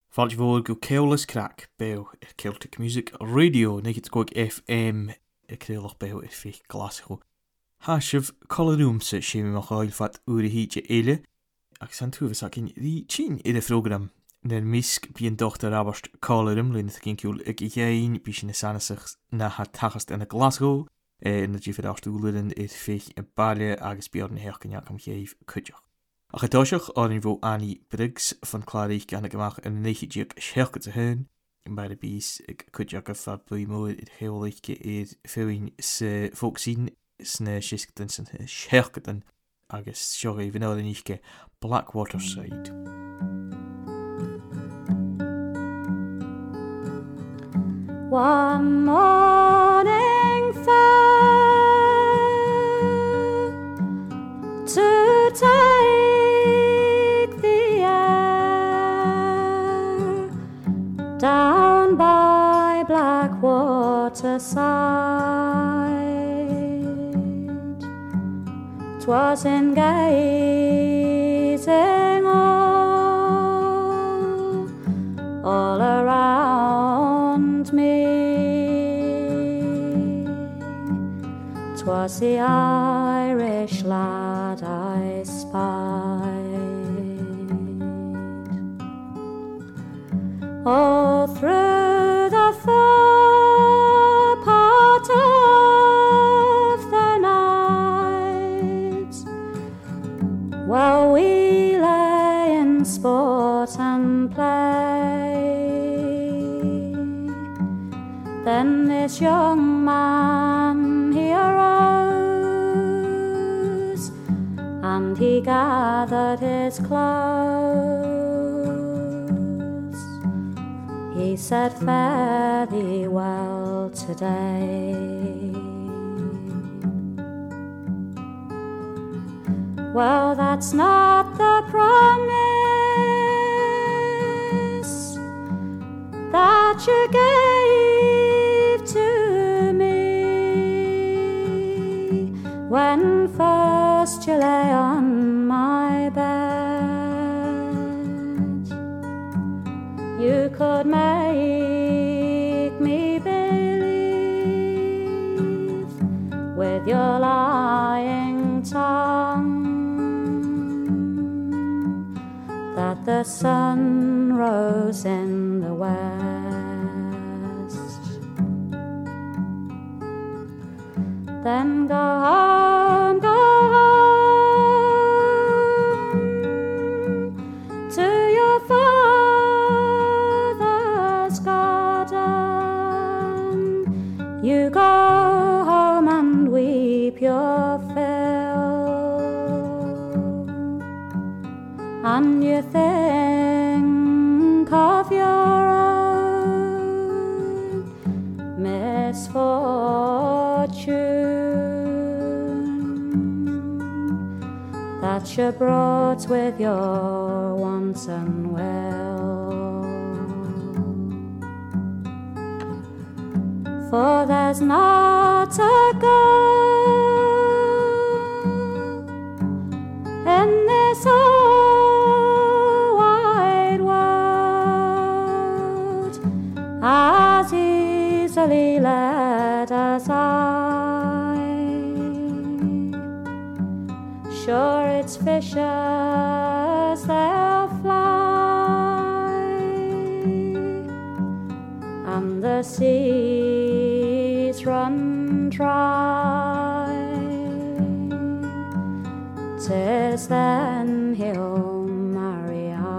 Fáilt bhór go ceolalas crack beo Celtic Music Radio nig go FM créalach beo fi glasgo. Tá sibh choúmsa sé mar gáil fat uair híte éile ag san túhas a cin rí tín idir program na misc bíon dochtar abast cálarm lena cin ciúil ag dhéin bí sin na sanasach na ha tachast ina Glasgow na dí fir ástúlainn is fich a bailile agus bear na heachcanneach am chéh cuideach. A getáiseach áin bhó Annie Briggs van Claríich gan gemaach in 90 seachcha a hun in bij de bís ag cuideach a fa bui móid it heolaiche iad féin sa fógsín sna siiscatan san seachcatan agus seoga bhí náda níche Blackwater Side. One morning fair to take the air down by Blackwater side. 'Twas in gazing all around me. 'Twas the Irish lad I spied. All through the far part of the night, while we lay in sport and play, then this young man he arose, and he gathered his clothes. He said, "Fare thee well today." Well, that's not the promise that you gave to me when first you lay on my bed. You could make me believe with your lying tongue that the sun rose in the west. Then go home to your father's garden. You go home and weep your fill, and you think of your own misfortune that you brought with your wanton will. For there's not a girl in this whole wide world as easily led as I. Sure, it's fishers, they'll fly, and the seas run dry. 'Tis then he'll marry I.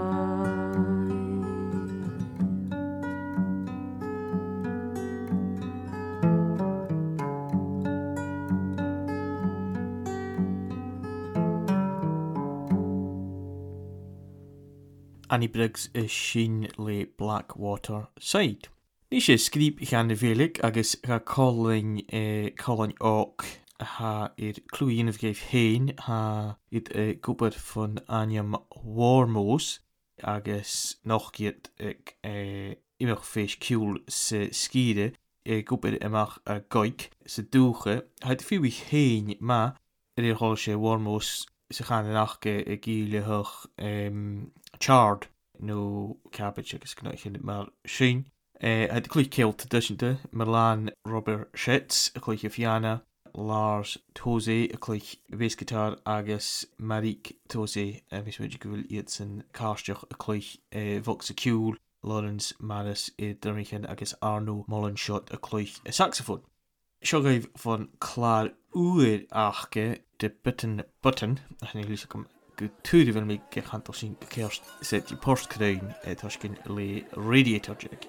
Annie Briggs is sin le Blackwater Side. Ní sé scríb gan na bhélik agus ga calling óg ha clúíanamh géibh héin ha gúpad fan Aniam Warmos agus nachgiad ag imach féis ciúl sa scíre gúpad imach a goig sa dúcha haid fiúi héin ma hall sé Warmos sa chan nachge gíilethach chard no cabbage agus gnáithchin mar sin. Had clúich céalt dysinte, Milan Robert Schitz, a clúich Fianna, Lars Tose, a clúich bass-guitar agus Marik Tose, mis muid gwyl iad sy'n casteach a clúich Vox Acule, Lawrence Maris i Dyrmichan agus Arno Mullenshot a clúich saxophone. Seo gaibh fan clár uair achge de button, ach ni lúsa gom go túri fel mi gechantal sy'n gecérst set i post crain tasgin le Radiator Jig.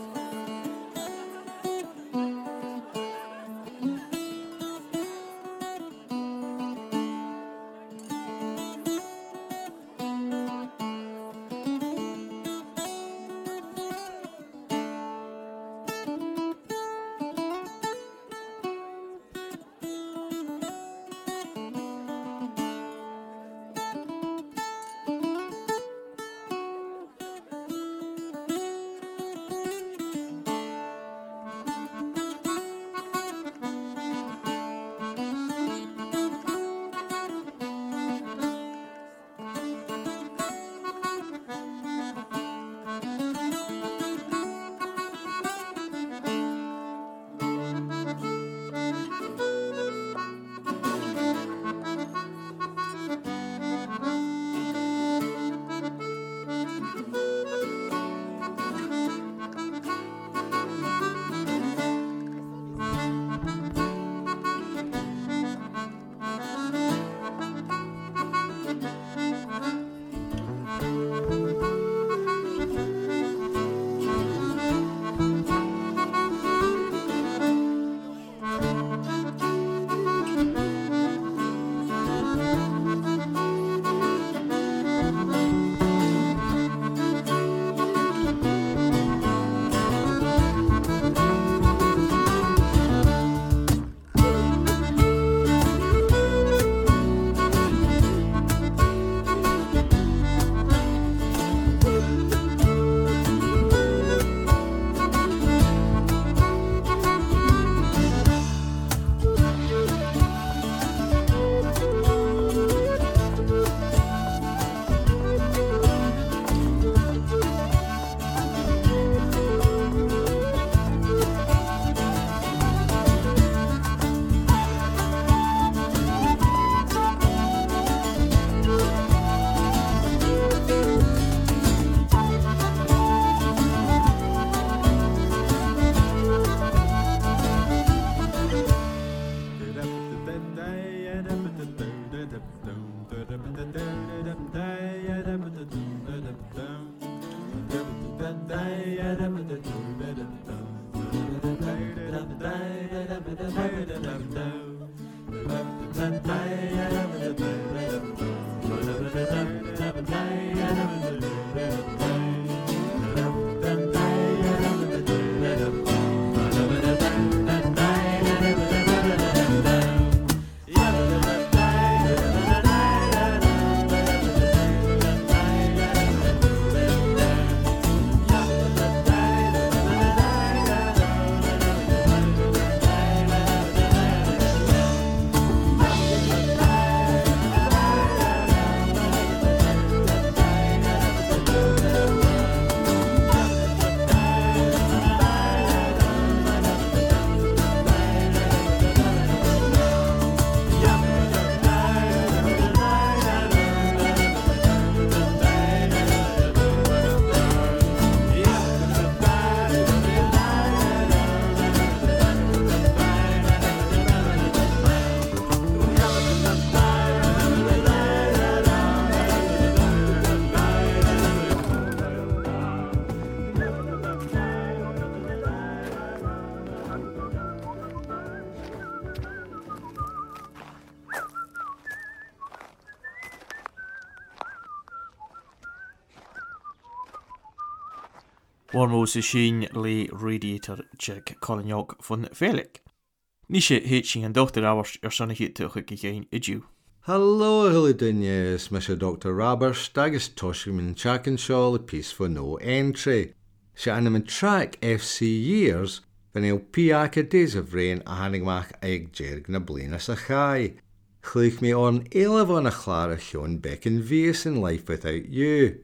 Warmos is sin le Radiator Jig Colin York van Felix. Nisha hitching and Dr. Hours sanna hit to chuig géin idú. Hello, hilly dunnes, Mr. Dr. Rabers, agus Toshim Chakin Shaw, the piece for no entry. She animate track FC years, van el piaca days of rain a hannigmach ag jerg na blinas a chai. Chluich me on 11 a clara chion beck and vies in life without you.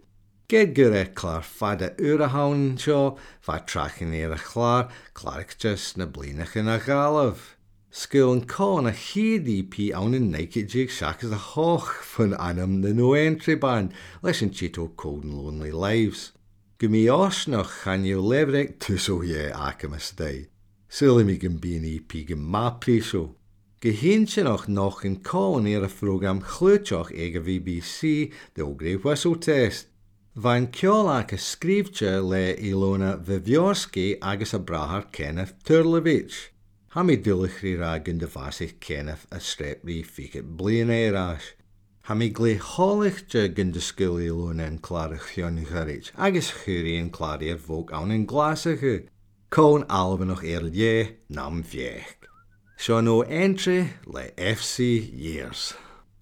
Ged gyda clar fada ura hawn sio, fa trachin i'r chlar, clarich just na blinach yn a galaf. Sgil yn con a hyd EP awn yn naked jig shack as a hoch van anam the no entry band, leis yn Cheeto Cold and Lonely Lives. Gymí os noch chan yw levrek tuso ye akamas day. Sili mi gym bí an EP gym ma priso. Geheen sy noch yn con i'r program chlwtioch ag a BBC, the Old Grey Whistle Test. Van Kjolak a skrifje le Ilona Viviorsky agus a brahar Kenneth Turlevich. Ha mi dullichri ra gynda fasich Kenneth a strepri fiket blian eirash. Ha mi gle holich je gynda skil Ilona en klarich chion gharich, agus churi en klarier vok awn en glasige. Koon alve nog je nam viech. So no entry le FC Years.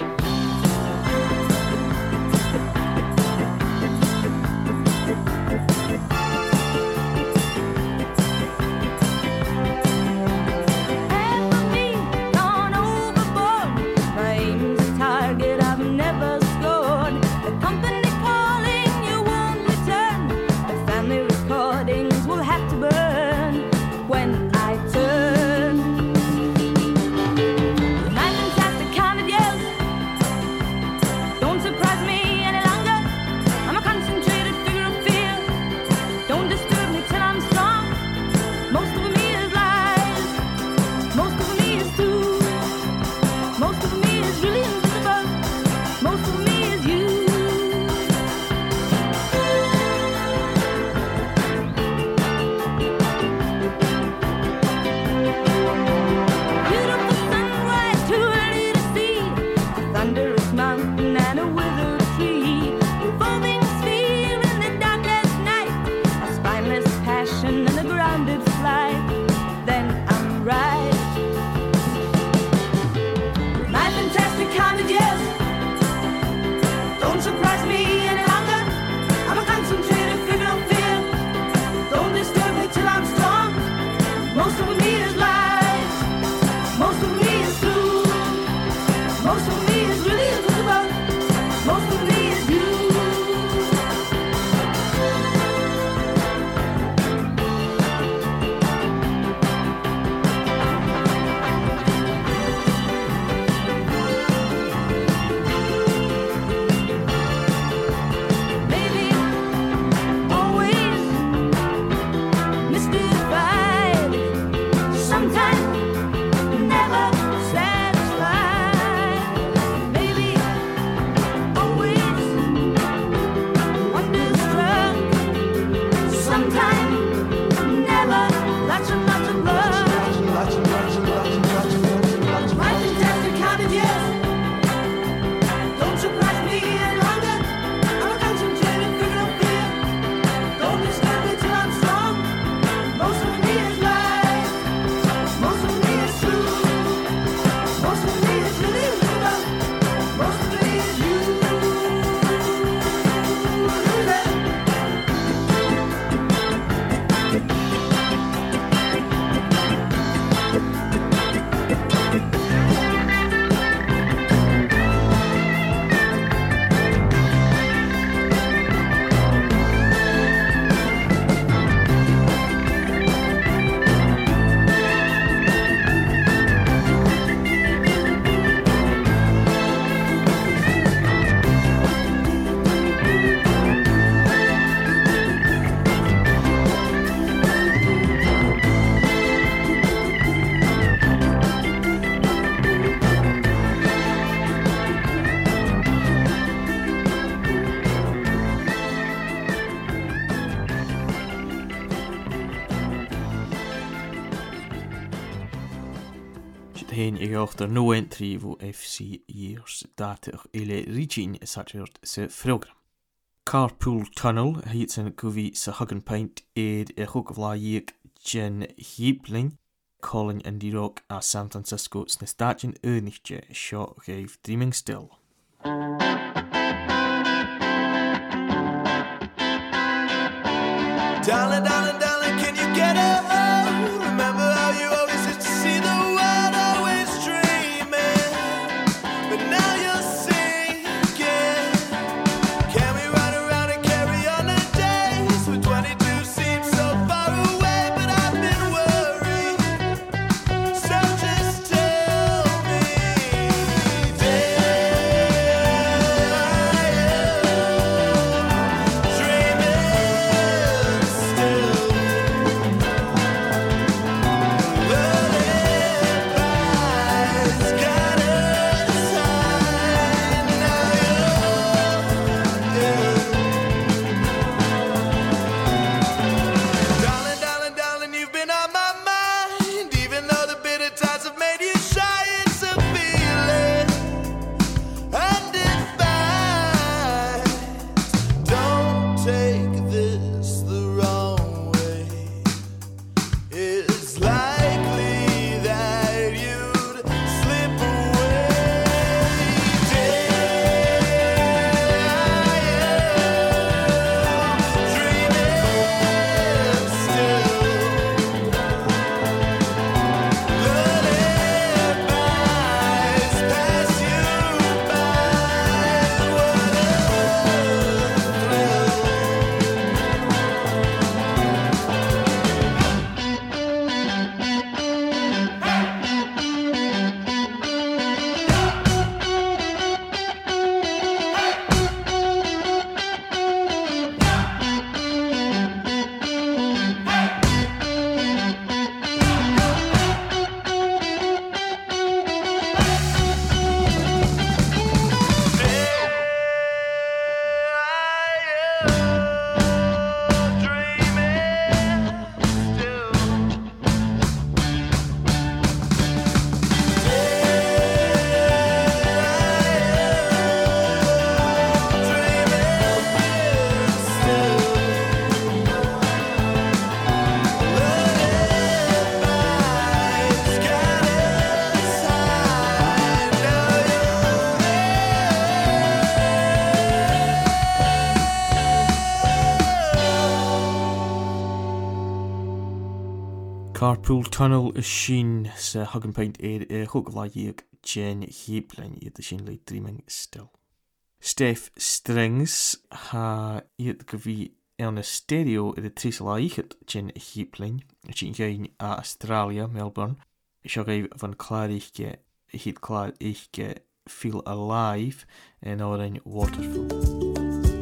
heen gehoord er no entry voor FC Years dater ile Regine saturt se program. Carpool Tunnel heet zijn govi se Huggen Paint eed hoek vla jek Jen Hiebling calling in die rock a San Francisco snestatjen eunichtje shot geef Dreaming Still. Darling, darling, darling, can you get it? Oh, remember how you always used to see the world always dreaming, but now you're sinking. Can we run around and carry Carpool Tunnel is sin sa hagan paint hug laig Jen Heaplin iad the sin late dreaming still. Steph Strings ha iad gavi on a stereo the tris laichet Jen Heaplin sin gain Australia, Melbourne. Isio gaif van klaar hit klaar Feel Alive en oren Waterfall.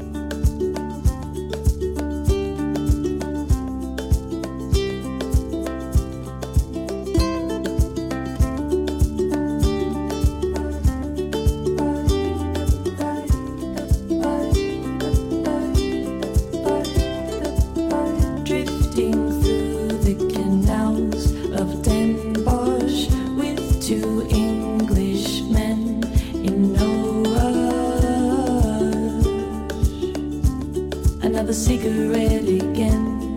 Cigarette again.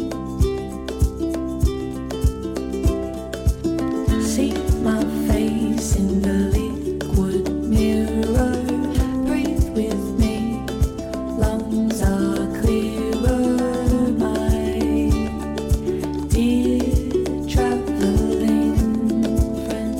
See my face in the liquid mirror. Breathe with me, lungs are clearer. My dear traveling friend,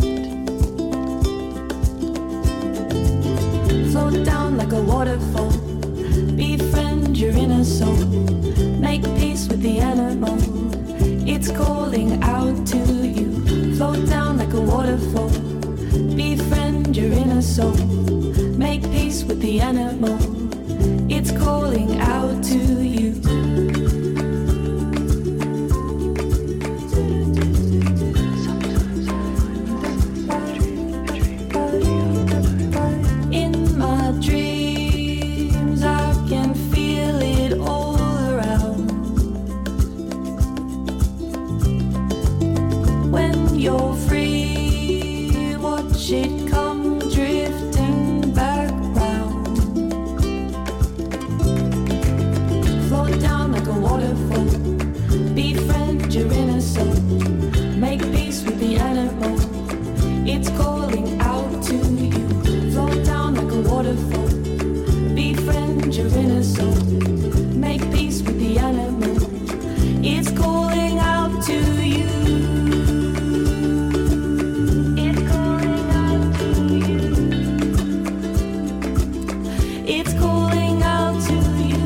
float down like a waterfall. Befriend your inner soul. Make peace with the animal. It's calling out to you. Float down like a waterfall. Befriend your inner soul. Make peace with the animal. It's calling out to you. In my dreams I can feel it all around. When you're free, watch it come drifting back round. Float down like a waterfall. Befriend your inner soul. Make peace with the animal. It's calling out to you. Float down like a waterfall. Befriend your inner soul. Make peace with the animal. It's calling out to you. It's calling out to you. It's calling out to you.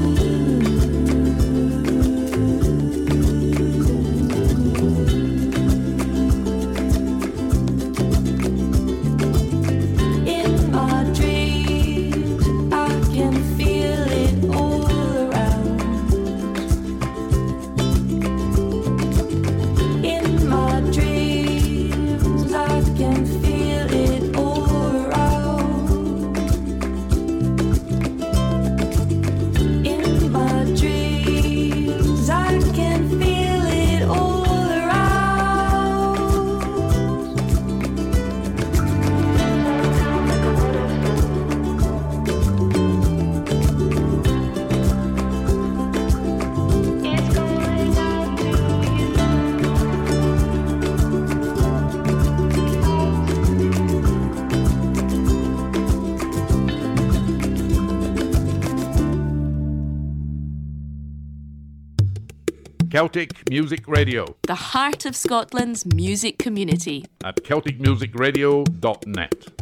In my dreams, I can feel it all around. In my dreams, I can feel it all around. In my dreams, I can feel it all around. It's going out to you. Celtic Music Radio The heart of Scotland's music community. at celticmusicradio.net.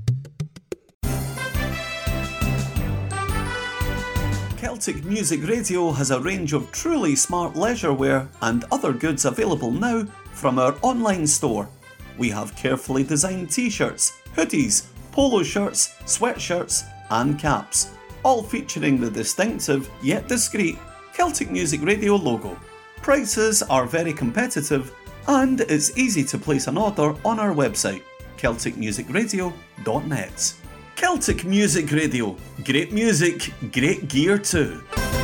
Celtic Music Radio has a range of truly smart leisure wear and other goods available now from our online store. We have carefully designed t-shirts, hoodies, polo shirts, sweatshirts and caps, all featuring the distinctive yet discreet Celtic Music Radio logo. Prices are very competitive and it's easy to place an order on our website, celticmusicradio.net. Celtic Music Radio. Great music, great gear too.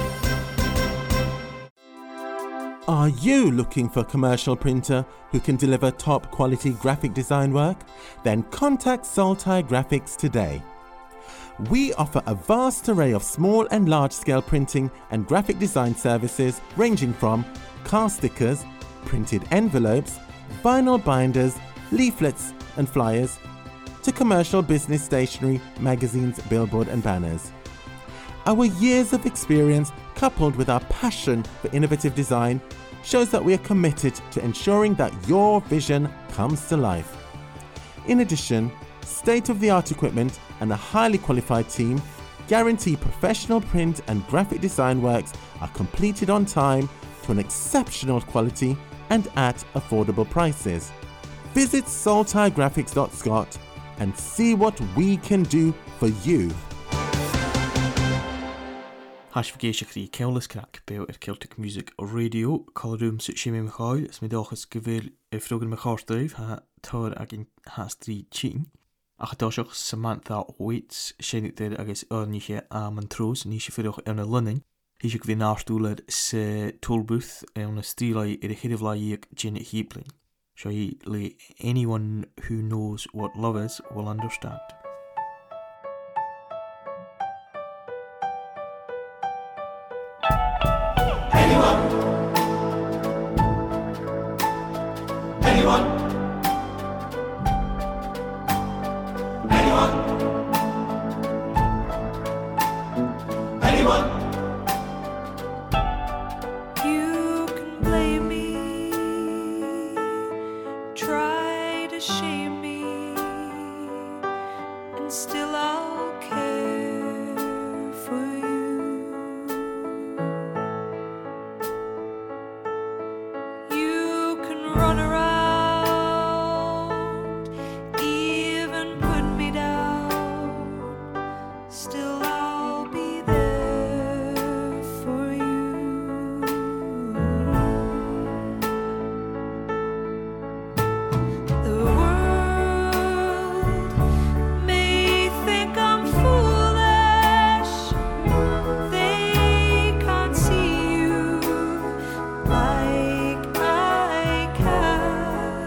Are you looking for a commercial printer who can deliver top quality graphic design work? Then contact Saltai Graphics today. We offer a vast array of small and large scale printing and graphic design services ranging from car stickers, printed envelopes, vinyl binders, leaflets and flyers, to commercial business stationery, magazines, billboard and banners. Our years of experience coupled with our passion for innovative design, shows that we are committed to ensuring that your vision comes to life. In addition, state-of-the-art equipment and a highly qualified team guarantee professional print and graphic design works are completed on time to an exceptional quality and at affordable prices. Visit saltigraphics.scot and see what we can do for you. Hasfgéisio chrí Ceolas Crack Béil Celtic Music Radio Colorúm sa Séimi Michael is mé dachas go bhfuil frogan me cháirtaibh ha tar agin has trí tín. Ach dáiseach Samantha Waits sénig déir agus orníche am an trós níos fyrach ar na Lunning. Hí sé go bhí nástúlad sa tollbooth ar na stílai ar a chidhláíag Jenny Heapling. So anyone who knows what love is will understand. You can blame me, try to shame me, and still I'll care for you. You can run around, even put me down, still I'll be there for you. The world may think I'm foolish, they can't see you like I can.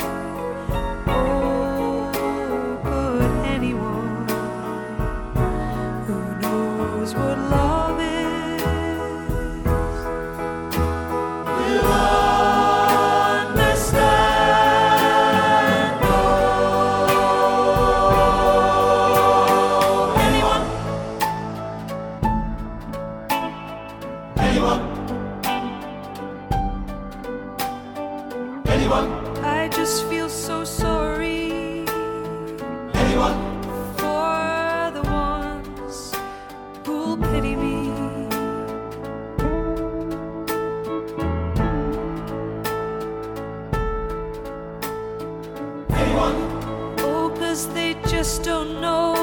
Oh, but anyone who knows what love is will understand. Oh, anyone, I just feel so sorry for the ones who'll pity me. Oh, 'cause they just don't know.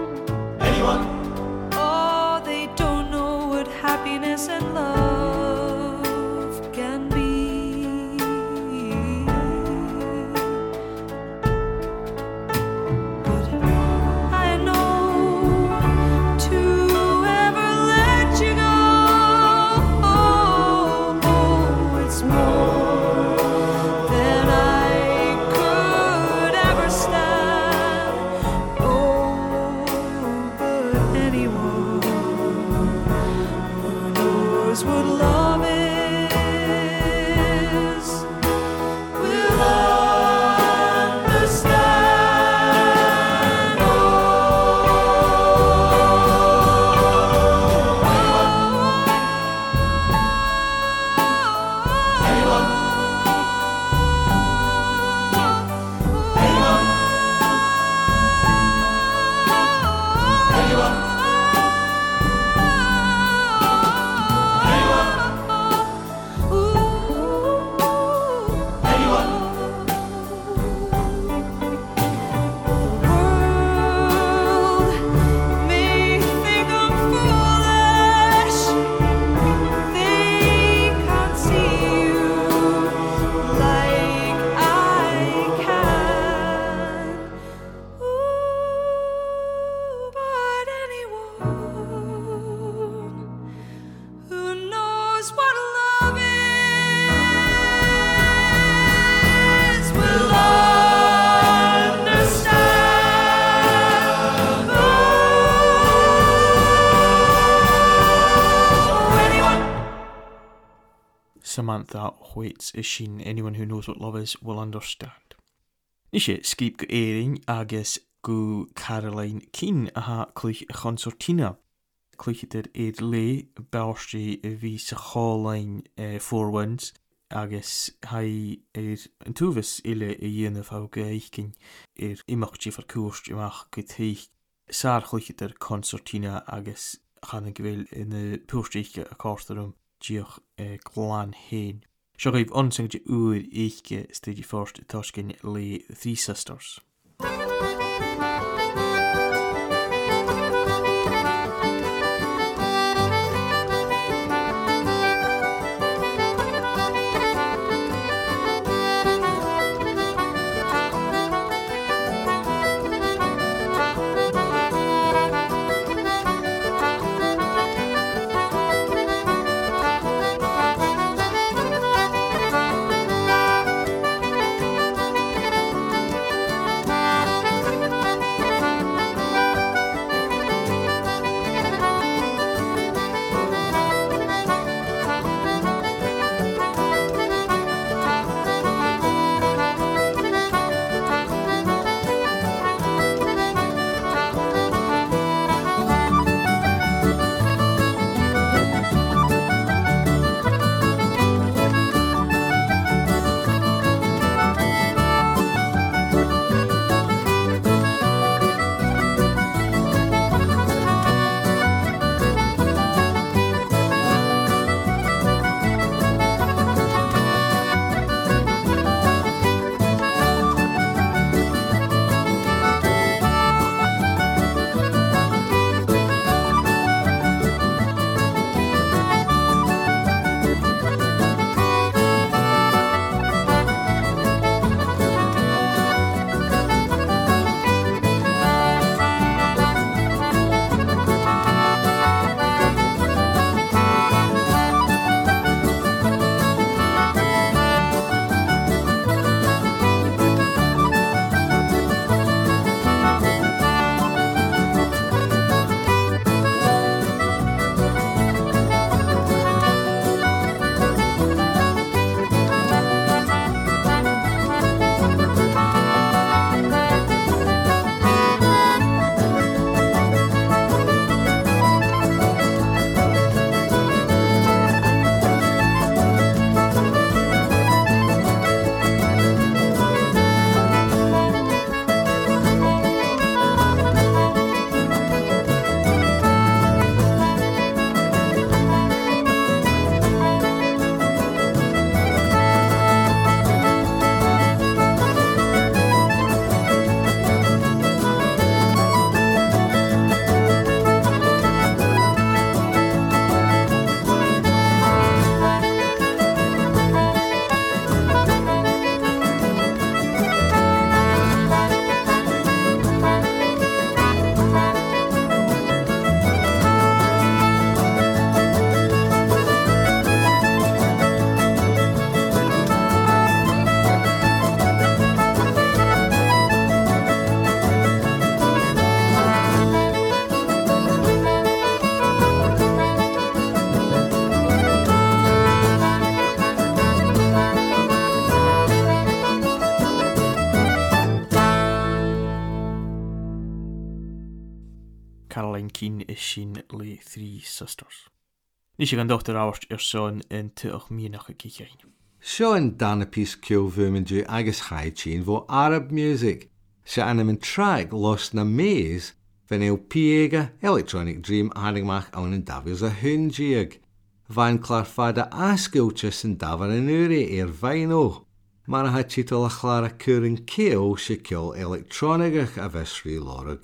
Oh, they don't know what happiness and love can be. But I know to ever let you go, it's more than I could ever stand. Oh, but anyone who knows what love is will understand. Samantha Waits is sin anyone who knows what love is will understand. Nishe skip go éiring agus go Caroline Keane aha cluich concertina. clúchidir le báistí bhí sa chálainn Four Winds agus hai an túbhas ile dhéanamh á go éicinn imeachtaí far cuairt imach go taoich sár clúchidir concertina agus chana go bhfuil ina puairtíocha a cáirtarm díoch gláán héin. Seo gaibh ansangte úr éiche stéidir first tuiscin le Three Sisters. Caroline Keane is sin le Three Sisters. Ní sé gan dochtar áhairt son in tuach míach a cichéin. Seo an dána pís ceolbhuaimidú agus chaidtín bhó Arab music, se anam an track Lost na Maze, fan éil piega Electronic Dream hanigmach an an davios a hundiag. Van clar fada asgilte san dafar an uri vaino. Mar ha títal a chlára curin ceo se ceol electronigach a vesri lorug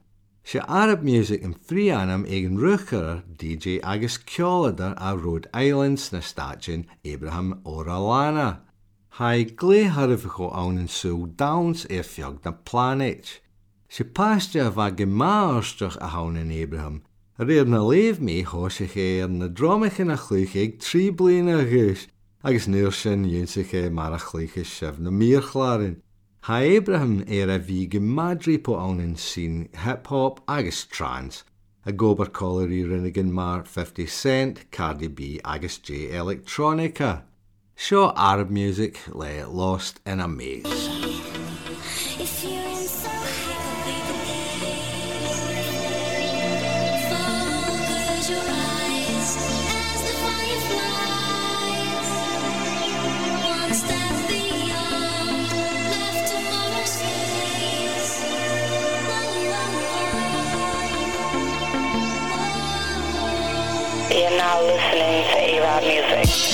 Se Arab music in Frianam egen rucharar DJ agus ceoladar a Rhode Islands na stachin Abraham Orellana. Hai gléharficho an in Sue Downs fiog na planet. Se pasja va gemaarstach a haun in Abraham. Reer na leef mee hoos zich na dromich na chluig 3 blina gus. Agus nuur sin yin zich maar a chluig 7 na meerchlarin. Ha Abraham a vi gemadri po an in sin hip-hop agus trance. A gober collery rinnigan mar 50 Cent, Cardi B agus J Electronica. Seo Arab music le Lost in a Maze. Focus You're now listening to A-Rod Music.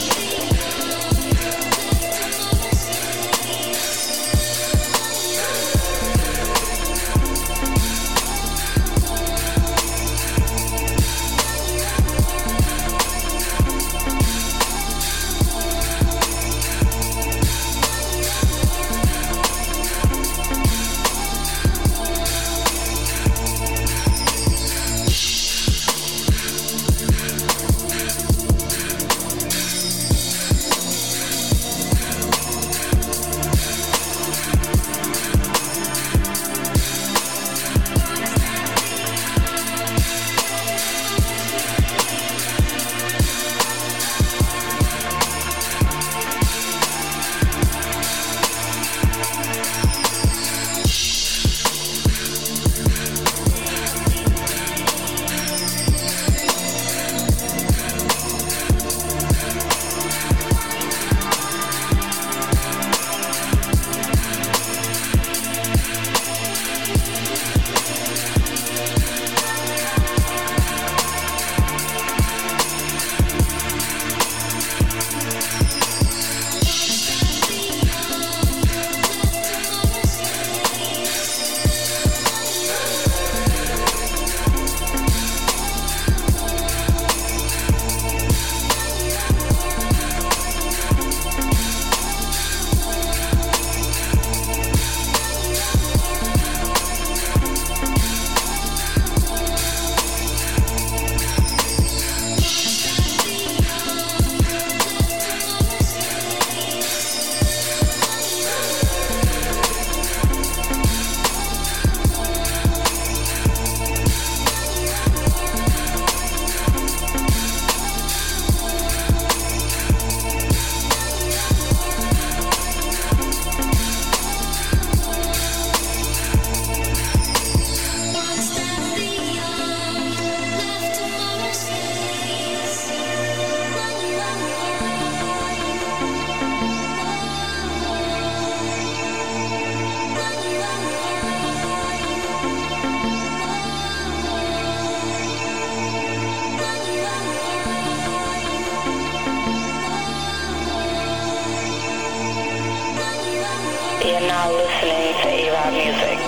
You're now listening to A-Rod Music.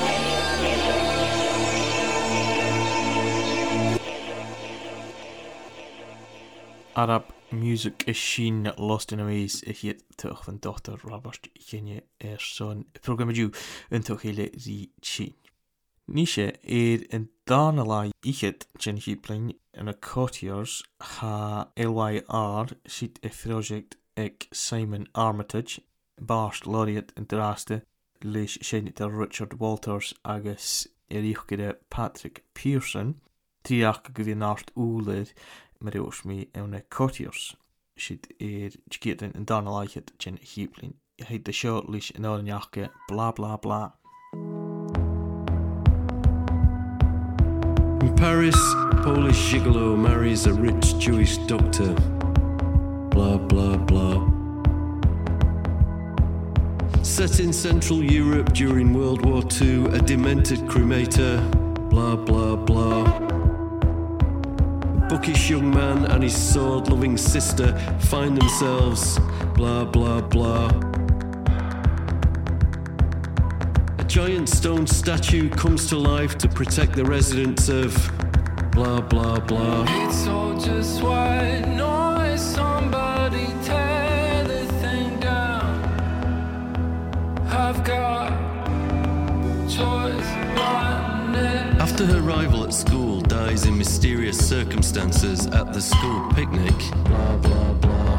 Arab music is sin lost in a ways if je toch van Dr. Robert Ginje son programmeju untoch hele ri chin. Nische in Danala ichet Jenny Plain in a courtiers ha LYR sheet a project ek Simon Armitage Barst Laureate in Draste leis Shenita Richard Walters agus Erichgede Patrick Pearson triach gyfinnart úlid Marios me en courtiers sheet skiet in Danala ichet Jenny Heaplin heet the show leis in Oranjake bla bla bla. In Paris, Polish gigolo marries a rich Jewish doctor. Blah, blah, blah. Set in Central Europe during World War II, a demented cremator. Blah, blah, blah. A bookish young man and his sword-loving sister find themselves. Blah, blah, blah. A giant stone statue comes to life to protect the residents of blah, blah, blah. It's all just white noise. Somebody tear the thing down. I've got choice. After her rival at school dies in mysterious circumstances at the school picnic, blah, blah, blah.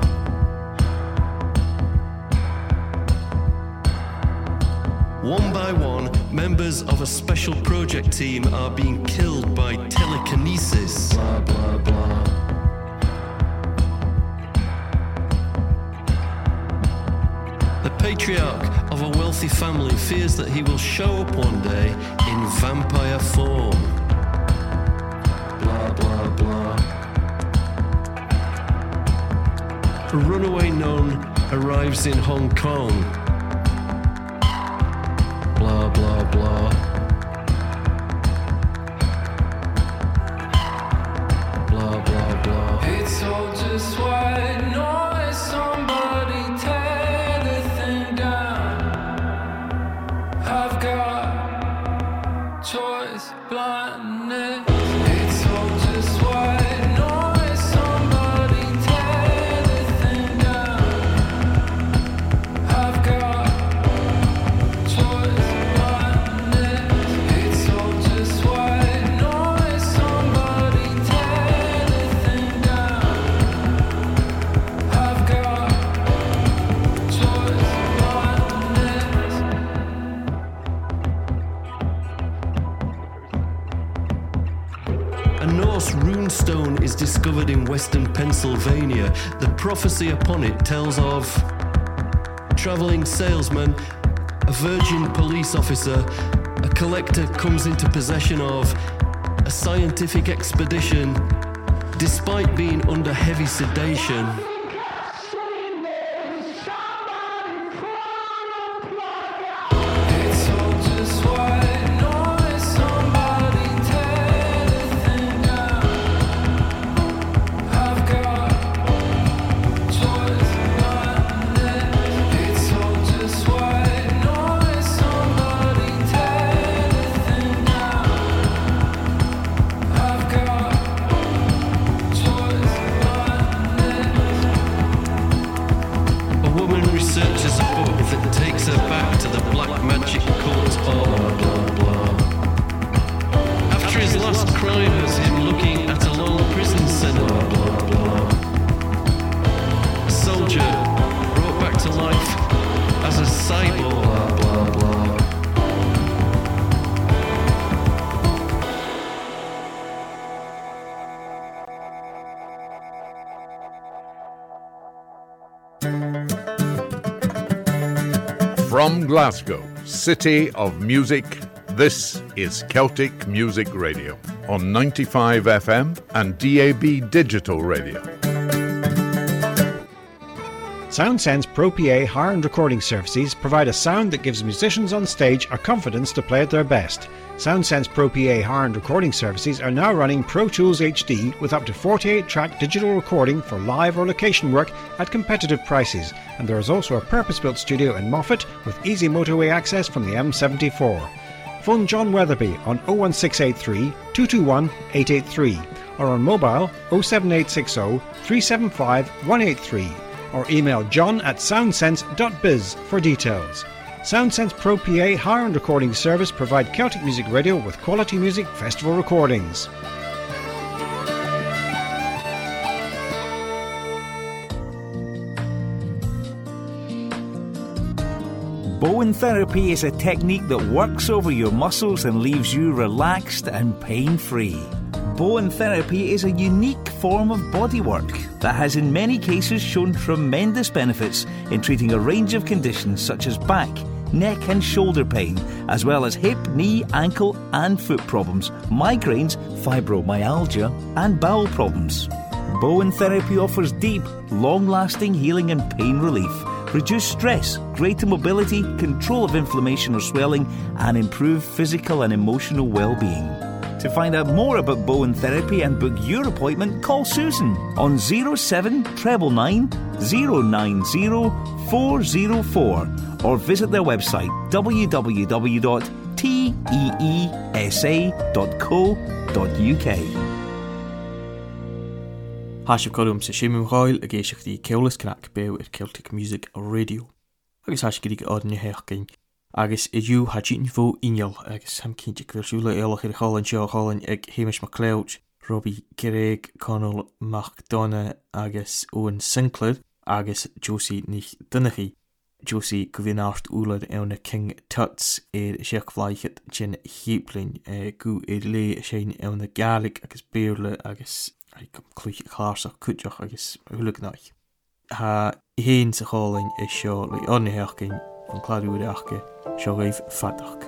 One by one, members of a special project team are being killed by telekinesis. Blah, blah, blah. The patriarch of a wealthy family fears that he will show up one day in vampire form. Blah, blah, blah. A runaway nun arrives arrives in Hong Kong. Blah, blah, blah. Blah, blah, blah. It's all just white noise. Somebody tear the thing down. I've got choice blindness. It's all just white noise. Somebody tear the thing down. I've got choice blindness. It's all just white noise. Somebody tear the thing down. I've got choice blindness. A Norse runestone is discovered in western Pennsylvania. The prophecy upon it tells of travelling salesman, a virgin police officer, a collector comes into possession of a scientific expedition despite being under heavy sedation. It's all just white noise. Somebody tear the thing down. I've got choice blindness. It's all just white noise. Somebody tear the thing down. I've got choice blindness. A woman researches a book that takes her back to the black magic cult of blah blah. After his last crime was him looking at a long prison cell, blah blah. A soldier brought back to life as a cyborg, blah blah. From Glasgow, City of Music, this is Celtic Music Radio on 95 FM and DAB Digital Radio. SoundSense Pro PA hire and recording services provide a sound that gives musicians on stage a confidence to play at their best. SoundSense Pro PA hire and recording services are now running Pro Tools HD with up to 48-track digital recording for live or location work at competitive prices, and there is also a purpose-built studio in Moffat with easy motorway access from the M74. Phone John Weatherby on 01683 221 883 or on mobile 07860 375 183 or email john@soundsense.biz for details. SoundSense Pro PA hire and recording service provide Celtic Music Radio with quality music festival recordings. Bowen therapy is a technique that works over your muscles and leaves you relaxed and pain-free. Bowen therapy is a unique form of bodywork that has in many cases shown tremendous benefits in treating a range of conditions such as back, neck and shoulder pain, as well as hip, knee, ankle and foot problems, migraines, fibromyalgia and bowel problems. Bowen therapy offers deep, long-lasting healing and pain relief, reduce stress, greater mobility, control of inflammation or swelling, and improve physical and emotional well-being. To find out more about Bowen therapy and book your appointment, call Susan on 07999 090 404 or visit their website www.teesa.co.uk. Hasib colm sa Seamus Royal a géisiocht í Ceolas Crack bew Celtic Music Radio. Agus hasib gydig odyn heachgyn. Agus yw hadjin fo inol agus ham cyntig fersúla eolach i'r cholan sio cholan ag Hamish MacLeod, Robbie Craig, Conal MacDonough agus Owen Sinclair agus Josie Nich Dunachi. Josie gyfinart úlad ewn King Tuts Siach Flaichet Jin Heaplin gu le Shane ewn Gaelic agus Beerle agus clwch charsach cwtioch agus hwlygnach. Ha hyn sa cholan sio le odyn heachgyn van Cladúide achge, seo raibh fadach.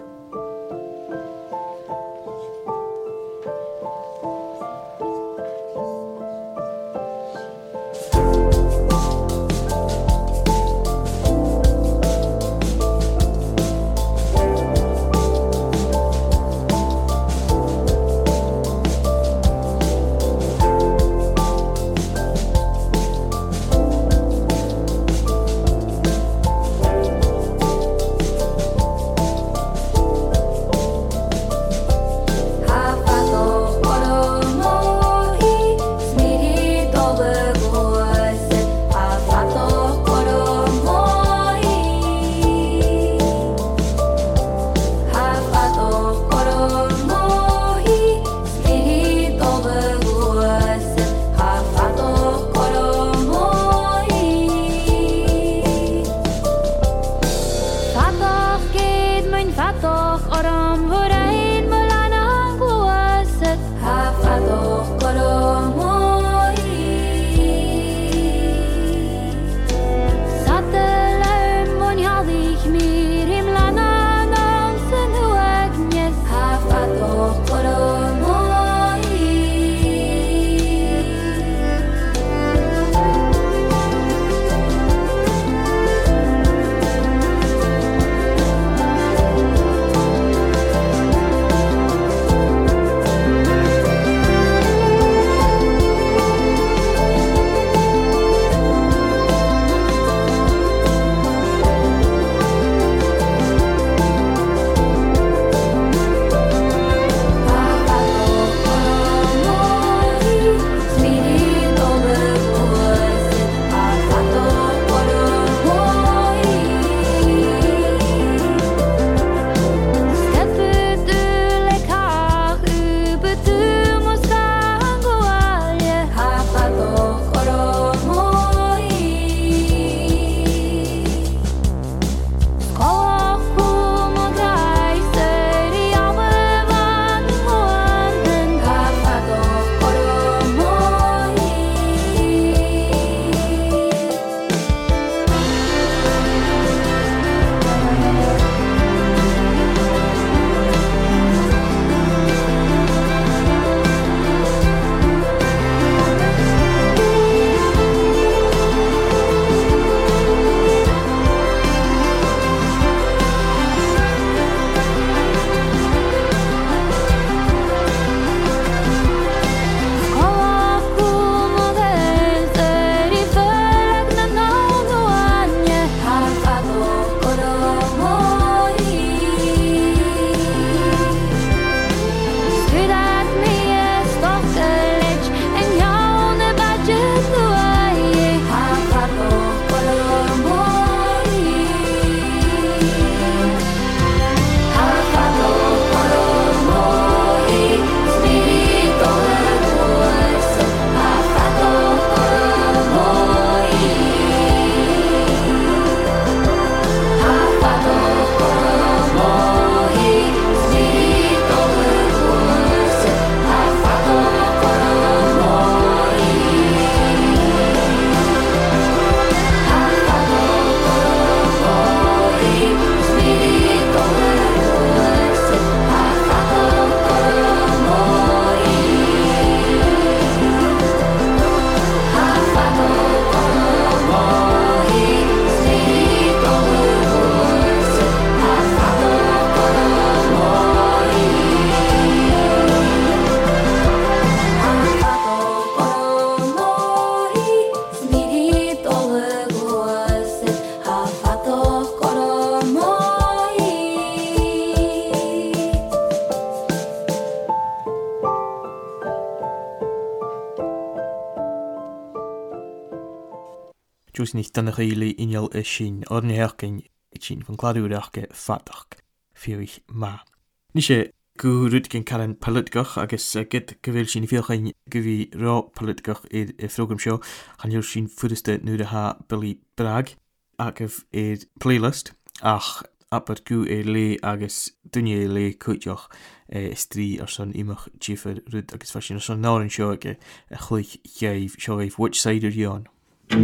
Sjús ní donna chaile inal sin orna hearcin sin fan cladúireachcha fatach fiúich má. Ní sé go rud cin caran politgach agus git go bhfuil sin fiochain go bhí rá politgach i frógam seo chaníor sin fudaste nuair a ha Billy Bragg agah playlist ach aber go le agus dunne le cuiteach strí ar son imach ddífar rud agus fa sin son nárin seo a chluich cheibh seo which side are you on?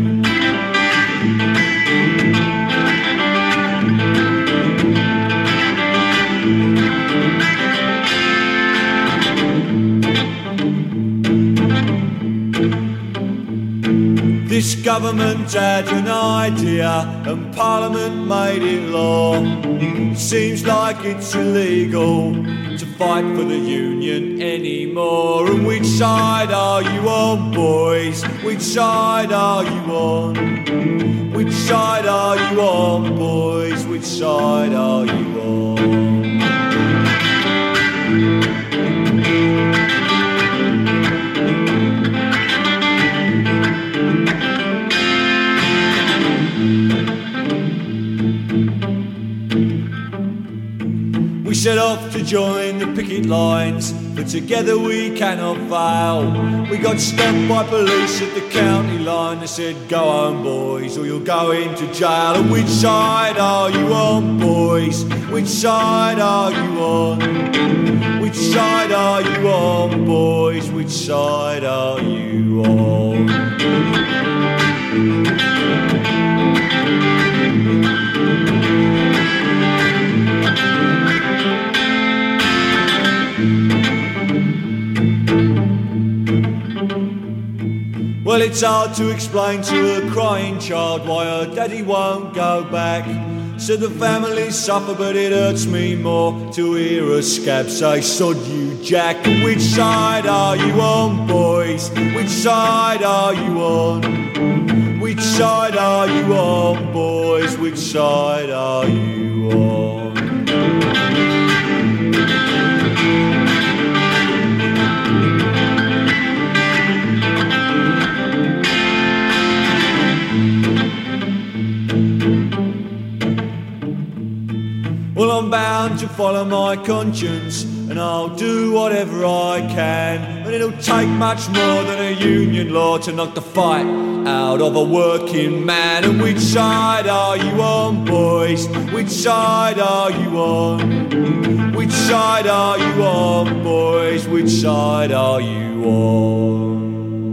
This government had an idea and Parliament made it law. Seems like it's illegal to fight for the union anymore. And which side are you on, boys? Which side are you on? Which side are you on, boys? Which side are you on? We set off to join the picket lines, but together we cannot fail. We got stopped by police at the county line. They said, go home, boys, or you'll go into jail. And which side are you on, boys? Which side are you on? Which side are you on, boys? Which side are you on? Well, it's hard to explain to a crying child why her daddy won't go back. So the family suffer, but it hurts me more to hear a scab say, sod you, Jack. And which side are you on, boys? Which side are you on? Which side are you on, boys? Which side are you on? Well, I'm bound to follow my conscience, and I'll do whatever I can. And it'll take much more than a union law to knock the fight out of a working man. And which side are you on, boys? Which side are you on? Which side are you on, boys? Which side are you on?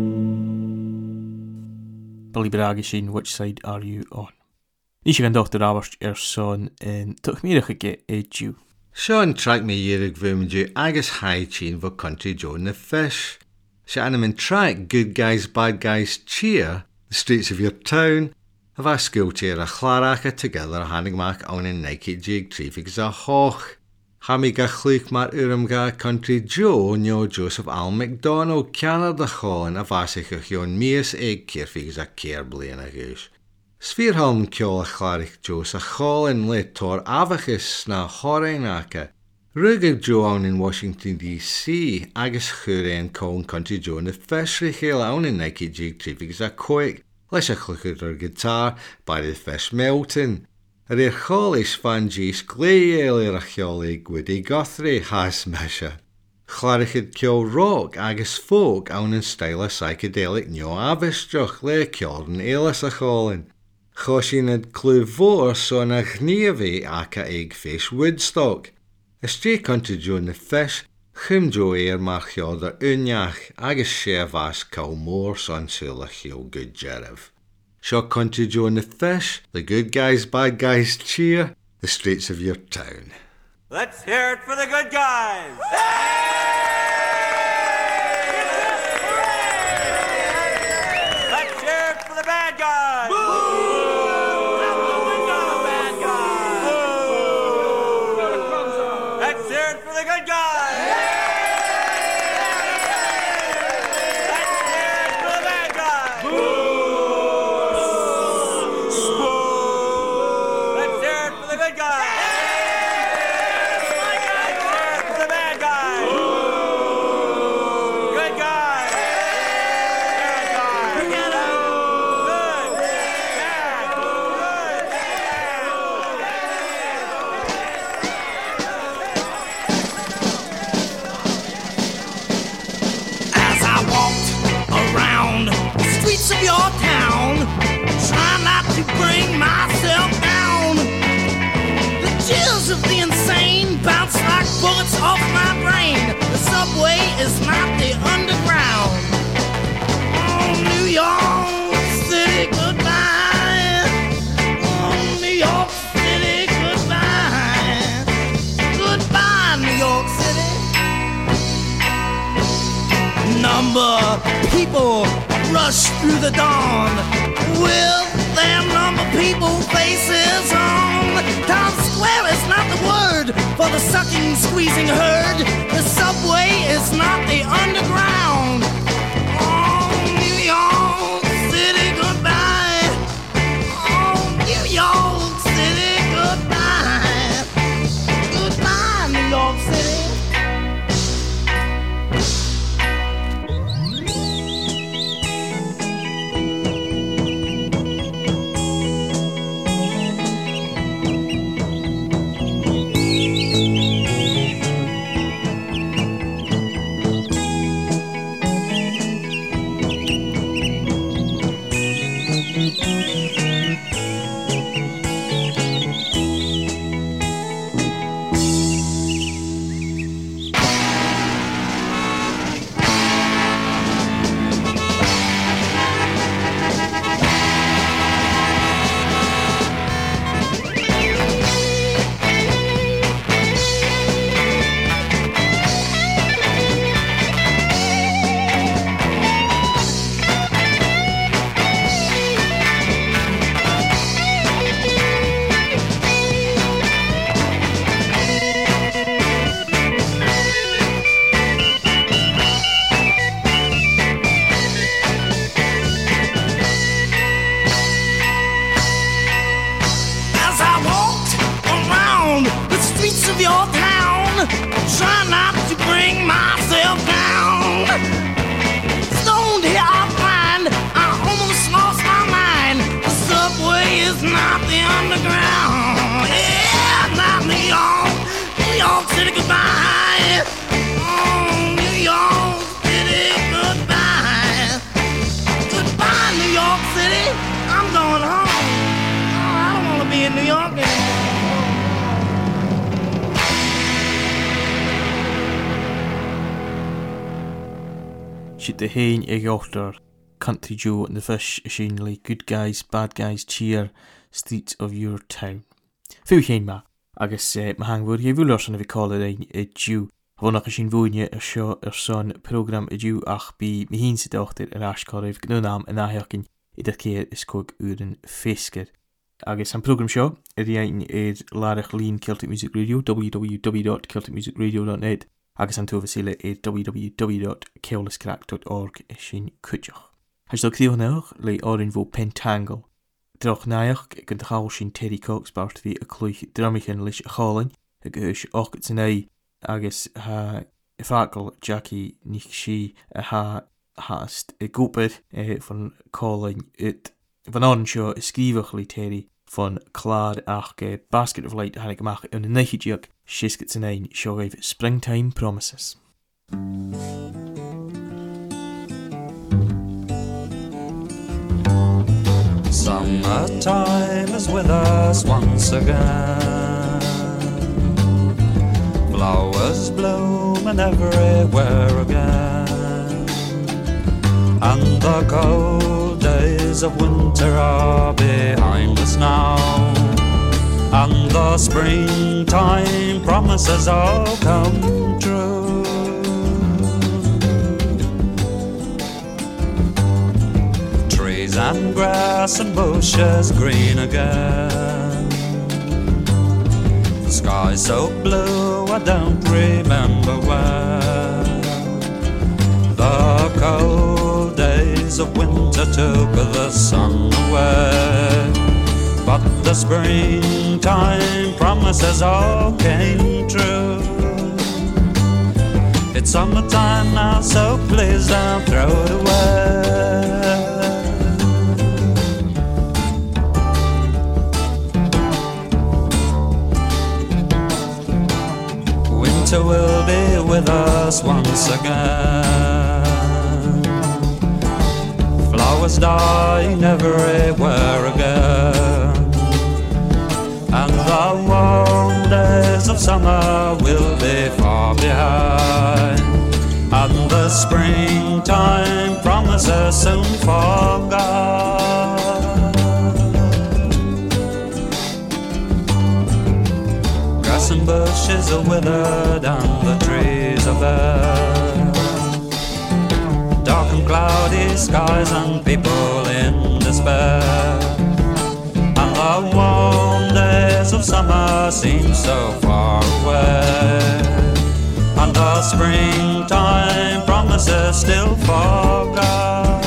Billy Bragg sin, which side are you on? Ní sé gan Dr. Roberts son in tuchmíireach ige éidú. Sean track me yerig vumju agus high chin for Country Joe and the Fish. Se animin track Good Guys Bad Guys Cheer, the streets of your town, of our school cheer a chlaraka together hannig mak on in naked jig traffic za hoch. Hami ga chluch mar ga Country Joe nyo Joseph Al McDonald Canada chon a vasich a chion mies egg keerfig za keer blaen a goos. Sfeerhalm kjol a chlarich Joe sa cholin le tor avachis na horenaka. Rugger Joe on in Washington DC, agus churein cone Country Joe and the Fish richel on in naked jig traffic za quick. Les a chlucher guitar by the Fish melting. A cholish fan Jees Gleil a choli Gwyddy Guthrie has measure. Chlariched kjol rock agus folk on in style a psychedelic neo avistruch le kjolden elis a cholin. Choshin had clue vor son a gnevi aka egg fish Woodstock. A stray Country Joe and the Fish, chum Joe mar chioder unyach agus shevas cal more son sula chio good jerev. Shaw Country Joe and the Fish, the Good Guys Bad Guys Cheer, the streets of your town. Let's hear it for the good guys! Let's hear it for the bad guys! Let's hear it for the good guys! Let's hear it for the bad guys! Let's hear it for the good guys! Good guys! number people rush through the dawn with their number people faces on. Times Square is not the word for the sucking, squeezing herd. The subway is not the underground. Oh, New York City, goodbye. Oh, New York City, goodbye. Goodbye, New York City. Siad de hain ag ochtar Country Joe and the Fish like Good Guys, Bad Guys, Cheer, Streets of Your Town. Fiú chéin ma, agus ma hangfwr ge fwlwr sy'n fi call ein y Jew. Fwnnach ys i'n fwynia sio son program y Jew ach bi mi hyn sydd ochtar yr ascorif gnwnam yn ahiacyn I dych ceir ysgwg yw'n ffesgyd. Agus am program sio, ydy ein larach lun Celtic Music Radio, www.celticmusicradio.net, agus am tofasile www.keuliscrack.org sy'n cwtioch. Hys dod crio hwnnwch le orin fo Pentangle. Droch naiach gyda chael sy'n Terry Cox bart fi y clwych dramich yn lys y cholyn, y gys och gyda neu, agus ha ffagol Jackie nich si ha haast y gwybod van cholyn het van on sio ysgrifach le Terry van klaar ach Basket of Light han ik mag yn y neichidiog sys gyda nein sio geif Springtime Promises. Summertime is with us once again. Flowers blooming everywhere again. And the cold days of winter are behind us now. And the springtime promises all come true. Trees and grass and bushes green again. The sky so blue I don't remember when. The cold days of winter took the sun away, but the springtime promises all came true. It's summertime now, so please don't throw it away. Winter will be with us once again. Flowers dying everywhere again. And the warm days of summer will be far behind. And the springtime promises soon forgot. Grass and bushes are withered and the trees are bare. and cloudy skies and people in despair. And the warm days of summer seem so far away, and the springtime promises still forgot.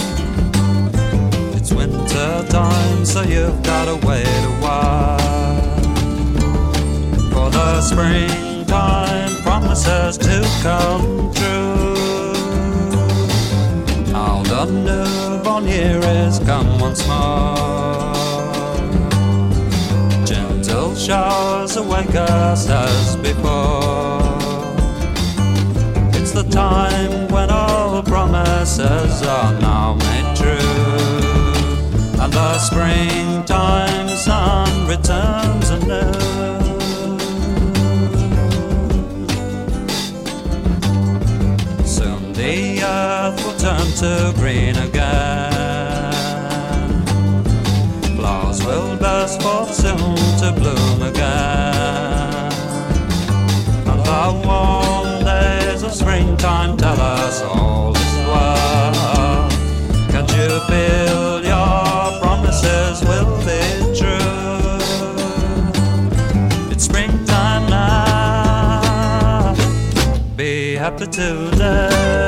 It's winter time, so you've gotta wait a while for the springtime promises to come true. Now the newborn year is come once more. Gentle showers awake us as before. It's the time when all promises are now made true, and the springtime sun returns anew. Soon the earth will turn to green again. Flowers will burst forth soon to bloom again, and the warm days of springtime tell us all is well. Can't you feel your promises will be true? It's springtime now, be happy today.